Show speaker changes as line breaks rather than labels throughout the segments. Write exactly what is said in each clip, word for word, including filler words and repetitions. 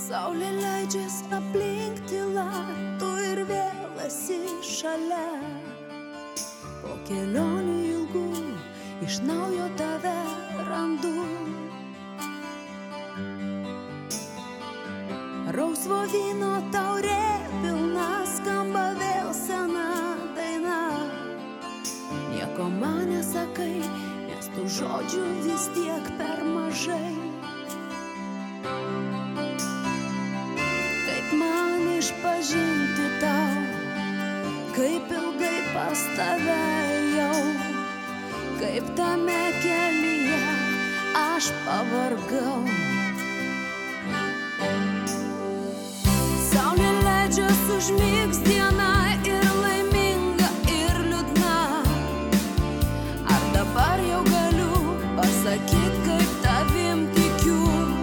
Saulė leidžias aplink tyla, tu ir vėl esi šalia. Po kelionių ilgų iš naujo tave randu. Rausvo vyno taurė pilna, skamba vėl sena daina. Nieko man nesakai, nes tų žodžių vis tiek per mažai. Kaip man išpažinti tau, kaip ilgai pas tave jau, kaip tame kelyje aš pavargau. Saulė leidžias užmigs diena ir laiminga, ir liūdna. Ar dabar jau galiu pasakyt, kaip tavim tikiu?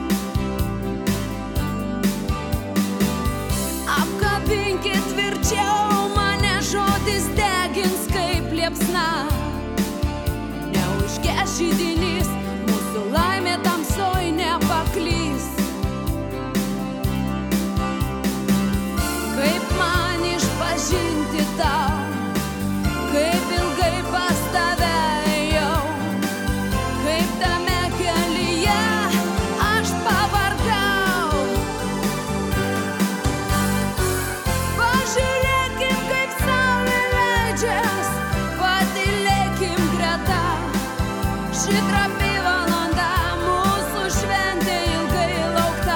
Apkabinkit tvirčiau, mane žodis degins kaip liepsna. Neužges židinys, mūsų laimė tamsoj nepaklys. Kaip man išpažinti tau, kaip ilgai pas tave jau, kaip tame kelyje aš pavargau. Pažiūrėkim, kaip saulė leidžias, patylėkim greta. Ši trapi valanda, mūsų šventė ilgai laukta.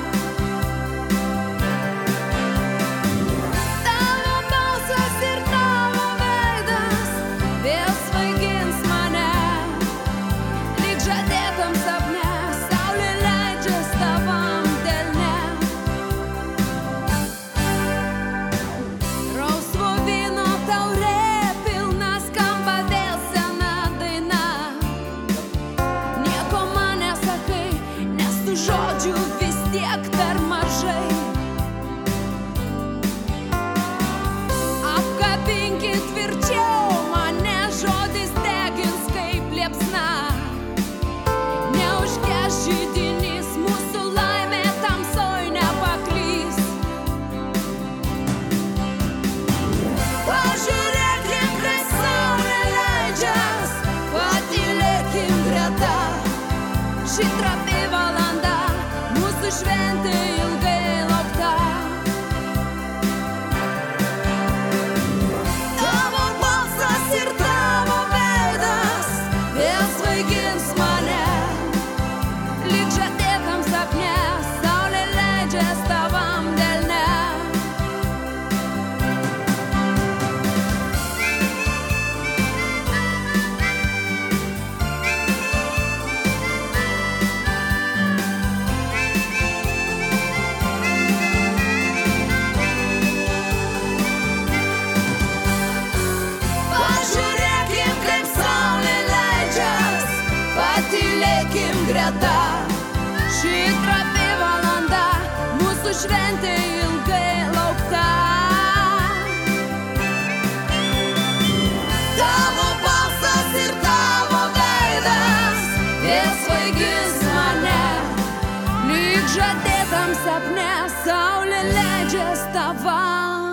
Tavo balsas ir tavo veidas vėl svaigins mane. Lyg žadėtam sapne, saulė leidžias tavam delne. Rausvo vyno taurė pilna, skamba vėl sena daina. Nieko man nesakai, nes tų žodžių vis tiek per mažai. Apkabinkit tvirčiau, mane žodis degins kaip liepsna. Neužges židinys, mūsų laimė tamsoj nepaklys. Pažiūrėkim, kaip saulė leidžias, patylėkim greta. Ši trapi valanda, mūsų šventė ilgai laukta. Tavo balsas ir tavo veidas vėl svaigins mane. Lyg žadėtam sapne, saulė leidžias tavam delne. Pažiūrėkim, kaip saulė leidžias, patylėkim greta. Ši trapi valanda, mūsų šventė ilgai laukta. Tavo balsas ir tavo veidas vėl svaigins mane. Lyg žadėtam sapne, saulė leidžias tavam